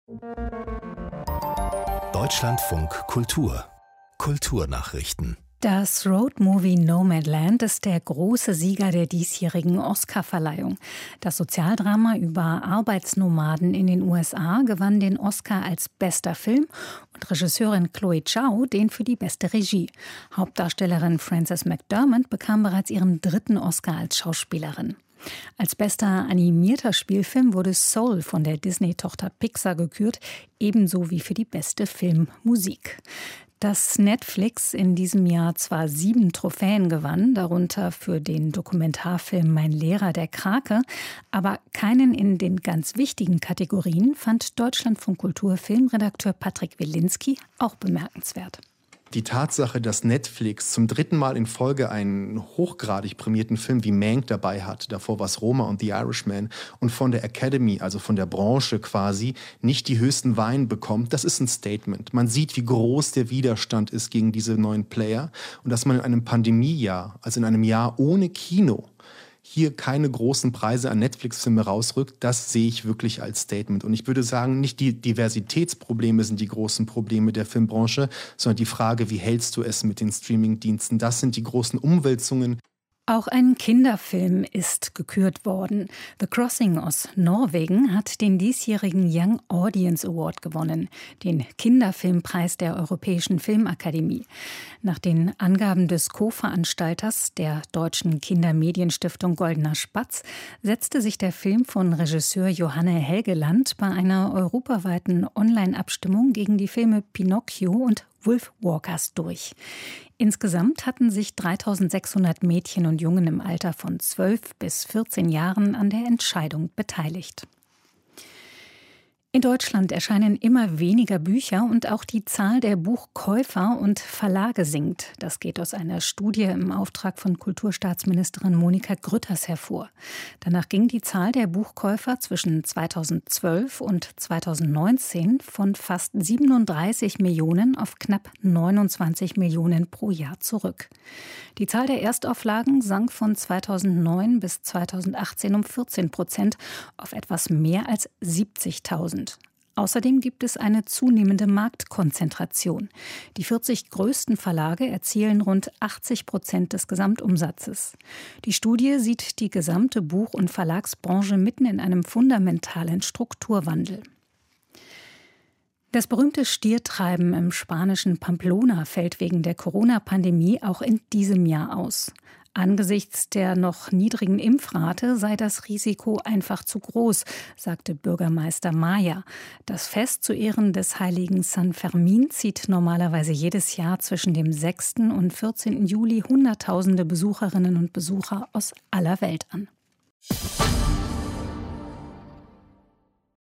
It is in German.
Deutschlandfunk Kultur Kulturnachrichten. Das Roadmovie Nomadland ist der große Sieger der diesjährigen Oscarverleihung. Das Sozialdrama über Arbeitsnomaden in den USA gewann den Oscar als bester Film und Regisseurin Chloe Zhao den für die beste Regie. Hauptdarstellerin Frances McDormand bekam bereits ihren 3. Oscar als Schauspielerin. Als bester animierter Spielfilm wurde Soul von der Disney-Tochter Pixar gekürt, ebenso wie für die beste Filmmusik. Dass Netflix in diesem Jahr zwar 7 Trophäen gewann, darunter für den Dokumentarfilm Mein Lehrer, der Krake, aber keinen in den ganz wichtigen Kategorien, fand Deutschlandfunk Kultur Filmredakteur Patrick Wilinski auch bemerkenswert. Die Tatsache, dass Netflix zum 3. Mal in Folge einen hochgradig prämierten Film wie Mank dabei hat, davor war es Roma und The Irishman, und von der Academy, also von der Branche quasi, nicht die höchsten Weine bekommt, das ist ein Statement. Man sieht, wie groß der Widerstand ist gegen diese neuen Player und dass man in einem Pandemiejahr, also in einem Jahr ohne Kino, hier keine großen Preise an Netflix-Filme rausrückt, das sehe ich wirklich als Statement. Und ich würde sagen, nicht die Diversitätsprobleme sind die großen Probleme der Filmbranche, sondern die Frage, wie hältst du es mit den Streaming-Diensten? Das sind die großen Umwälzungen. Auch ein Kinderfilm ist gekürt worden. The Crossing aus Norwegen hat den diesjährigen Young Audience Award gewonnen, den Kinderfilmpreis der Europäischen Filmakademie. Nach den Angaben des Co-Veranstalters der Deutschen Kindermedienstiftung Goldener Spatz setzte sich der Film von Regisseur Johanne Helgeland bei einer europaweiten Online-Abstimmung gegen die Filme Pinocchio und Wolfwalkers durch. Insgesamt hatten sich 3.600 Mädchen und Jungen im Alter von 12 bis 14 Jahren an der Entscheidung beteiligt. In Deutschland erscheinen immer weniger Bücher und auch die Zahl der Buchkäufer und Verlage sinkt. Das geht aus einer Studie im Auftrag von Kulturstaatsministerin Monika Grütters hervor. Danach ging die Zahl der Buchkäufer zwischen 2012 und 2019 von fast 37 Millionen auf knapp 29 Millionen pro Jahr zurück. Die Zahl der Erstauflagen sank von 2009 bis 2018 um 14% auf etwas mehr als 70.000. Außerdem gibt es eine zunehmende Marktkonzentration. Die 40 größten Verlage erzielen rund 80% des Gesamtumsatzes. Die Studie sieht die gesamte Buch- und Verlagsbranche mitten in einem fundamentalen Strukturwandel. Das berühmte Stiertreiben im spanischen Pamplona fällt wegen der Corona-Pandemie auch in diesem Jahr aus. Angesichts der noch niedrigen Impfrate sei das Risiko einfach zu groß, sagte Bürgermeister Maya. Das Fest zu Ehren des heiligen San Fermin zieht normalerweise jedes Jahr zwischen dem 6. und 14. Juli Hunderttausende Besucherinnen und Besucher aus aller Welt an.